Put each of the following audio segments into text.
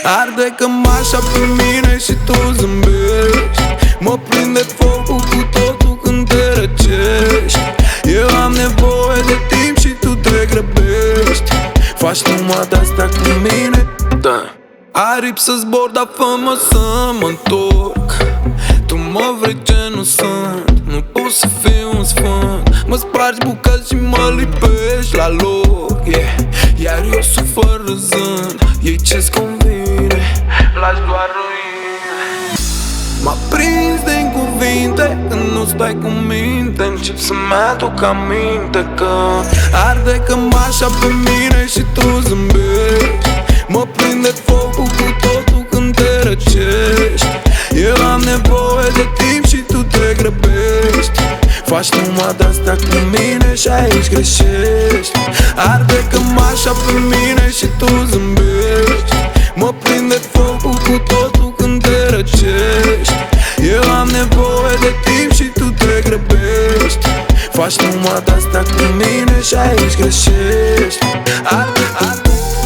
Arde cămașa pe mine și tu zâmbești. Mă prinde focul cu totul când te răcești. Eu am nevoie de timp și tu te grăbești. Faci numai de-astea cu mine, da. Aripi să zbor, dar fă-mă să mă întorc. Tu mă vrei ce nu sunt, nu pot să fiu un sfânt. Mă spargi bucăți și mă lipești la loc, yeah. Iar eu sufăr râzând, ei ce-ți convine, lași doar ruine. M-a prins din cuvinte când nu stai cu minte. Încep să-mi aduc aminte că arde cămașa pe mine și tu zâmbești. Mă prinde focul cu totul când te răcești. Eu am nevoie de timp și tu te grăbești. Faci numai de-astea cu mine și aici greșești. Arde cămașa pe mine și tu zâmbești. Mă prinde focul cu totul când te răcești. Eu am nevoie de timp și tu te grăbești. Faci numai de-astea cu mine și aici greșești. Arde, arde.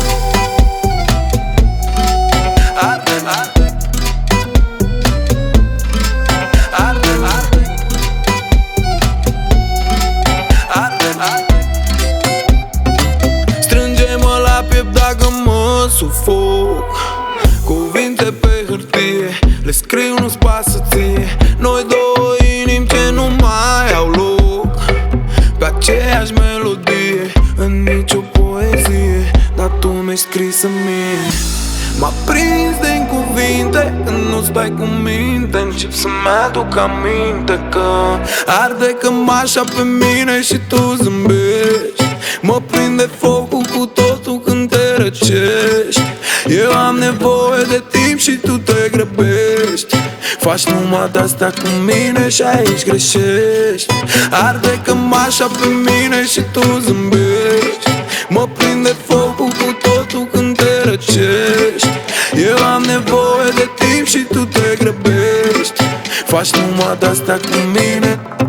Strânge-mă la piept dacă mă sufoc. Cuvinte pe hârtie, le scriu, nu-ți pasă ție. Noi două inimi ce nu mai au loc, pe aceeași melodie, în nicio poezie, dar tu mi-ai scris-o mie. M-a prins din cuvinte când nu stai cu minte. Încep să-mi aduc aminte că arde cămașa pe mine și tu zâmbești. Mă prinde focul cu totul când te răcești. Eu am nevoie de timp și tu te grăbești. Faci numai de-astea cu mine și aici greșești. Arde cămașa pe mine și tu zâmbești. Mă prinde focul cu totul când te răcești. Eu am nevoie de timp și tu te grăbești. Faci numai de-astea cu mine.